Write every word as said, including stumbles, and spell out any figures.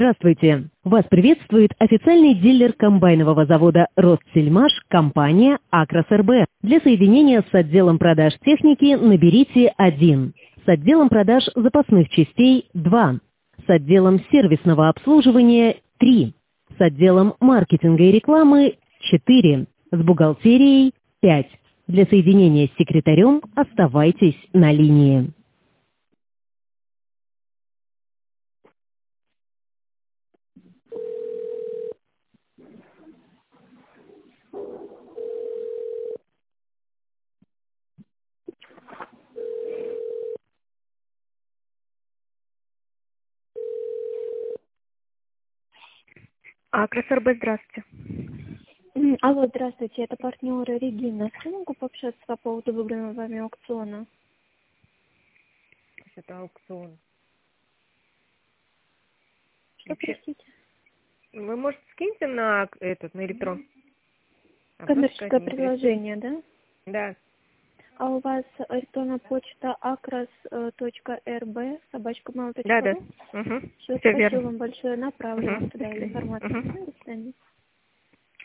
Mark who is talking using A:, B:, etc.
A: Здравствуйте! Вас приветствует официальный дилер комбайнового завода «Ростсельмаш» компания «Акрос эр бэ». Для соединения с отделом продаж техники наберите один, с отделом продаж запасных частей два, с отделом сервисного обслуживания три, с отделом маркетинга и рекламы четыре, с бухгалтерией пять. Для соединения с секретарем оставайтесь на линии.
B: Акрос эр бэ, здравствуйте.
C: М, Алло, здравствуйте, это партнеры Регина. С кем могу пообщаться по поводу выбранного вами аукциона?
B: Это аукцион.
C: Что,
B: Вообще,
C: простите?
B: вы, может, скиньте на этот, на электрон? А просто
C: Коммерческое
B: сказать, не интересует.
C: предложение, да?
B: Да,
C: А у вас электронная почта akros.rb собачка mail
B: да,
C: точка
B: да.
C: ру?
B: Угу.
C: Все,
B: Все
C: спасибо
B: верно.
C: вам большое, направлю
B: Угу.
C: вам
B: До
C: туда
B: свидания.
C: информацию.
B: Угу.
C: До свидания.